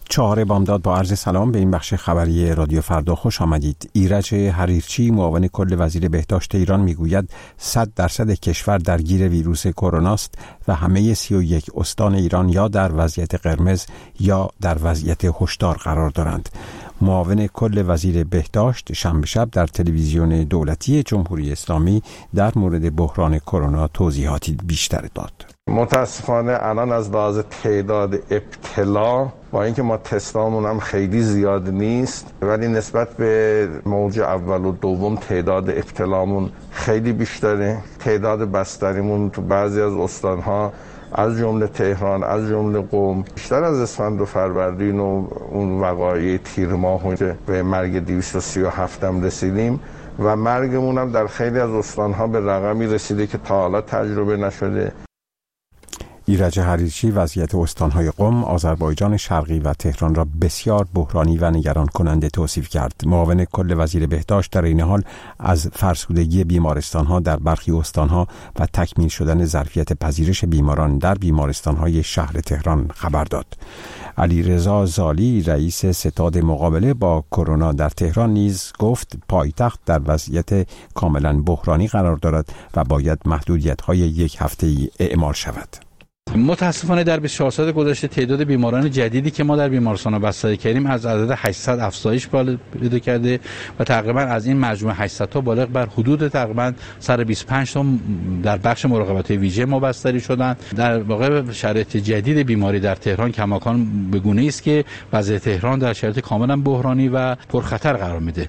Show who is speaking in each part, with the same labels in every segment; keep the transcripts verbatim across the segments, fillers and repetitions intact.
Speaker 1: چهار بامداد با عرض سلام به این بخش خبری رادیو فردا خوش آمدید. ایرج حریرچی معاون کل وزیر بهداشت ایران میگوید صد درصد کشور درگیر ویروس کرونا است و همه سی و یک استان ایران یا در وضعیت قرمز یا در وضعیت هشدار قرار دارند. معاون کل وزیر بهداشت شنبه شب در تلویزیون دولتی جمهوری اسلامی در مورد بحران کرونا توضیحاتی بیشتر داد.
Speaker 2: متاسفانه الان از لحاظ تعداد ابتلا با اینکه ما تستامون هم خیلی زیاد نیست، ولی نسبت به موج اول و دوم تعداد ابتلامون خیلی بیشتره. تعداد بستریمون تو بعضی از استانها از جمله تهران، از جمله قم، بیشتر از اسفند و فروردین و اون وقایع تیر ماه که به مرگ دویست و سی و هفت هم رسیدیم و مرگمون هم در خیلی از استانها به رقمی رسیده که تا حالا تجربه نشده.
Speaker 1: ایرج حریرچی وضعیت استان‌های قم، آذربایجان شرقی و تهران را بسیار بحرانی و نگران کننده توصیف کرد. معاون کل وزیر بهداشت در این حال از فرسودگی بیمارستان‌ها در برخی استان‌ها و تکمیل شدن ظرفیت پذیرش بیماران در بیمارستان‌های شهر تهران خبر داد. علیرضا زالی رئیس ستاد مقابله با کرونا در تهران نیز گفت پایتخت در وضعیت کاملا بحرانی قرار دارد و باید محدودیت‌های یک هفته‌ای اعمال شود.
Speaker 3: متاسفانه در بیست و چهار ساعت گذشته تعداد بیماران جدیدی که ما در بیمارستان‌ها بستری کردیم از عدد هشتصد افزایش پیدا کرده و تقریبا از این مجموع هشتصد تا بالغ بر حدود تقریبا صد و بیست و پنج تا در بخش مراقبت ویژه ما بستری شدند. در واقع شرایط جدید بیماری در تهران کماکان به گونه‌ای است که وضع تهران در شرایط کاملا بحرانی و پرخطر قرار میده.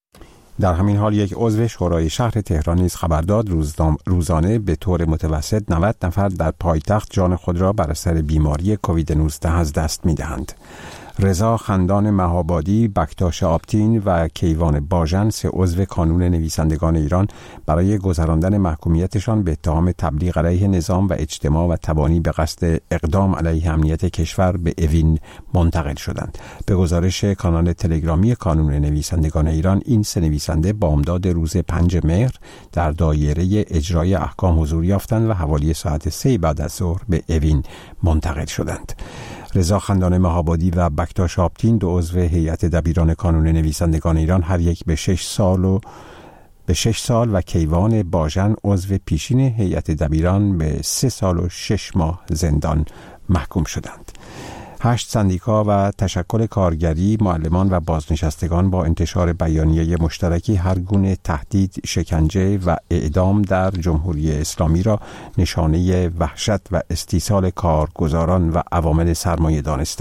Speaker 1: در همین حال یک عضو شورای شهر تهران نیز خبر داد روزانه به طور متوسط نود نفر در پایتخت جان خود را بر اثر بیماری کووید نوزده از دست می‌دهند. رضا خندان مهابادی، بکتاش آپتین و کیوان باژن، سه عضو کانون نویسندگان ایران، برای گذراندن محکومیتشان به اتهام تبلیغ علیه نظام و اجتماع و تبانی به قصد اقدام علیه امنیت کشور به اوین منتقل شدند. به گزارش کانال تلگرامی کانون نویسندگان ایران، این سه نویسنده بامداد روز پنج مهر در دایره اجرای احکام حضور یافتند و حوالی ساعت سه بعد از ظهر به اوین منتقل شدند. رضا خندان مهابادی و بکتاش آپتین، دو عضو هیئت دبیران کانون نویسندگان ایران، هر یک به شش سال و به شش سال و کیوان باژن، عضو پیشین هیئت دبیران، به سه سال و شش ماه زندان محکوم شدند. هشت سندیکا و تشکل کارگری، معلمان و بازنشستگان با انتشار بیانیه مشترکی هر گونه تهدید، شکنجه و اعدام در جمهوری اسلامی را نشانه وحشت و استیصال کارگزاران و عوامل سرمایه‌دار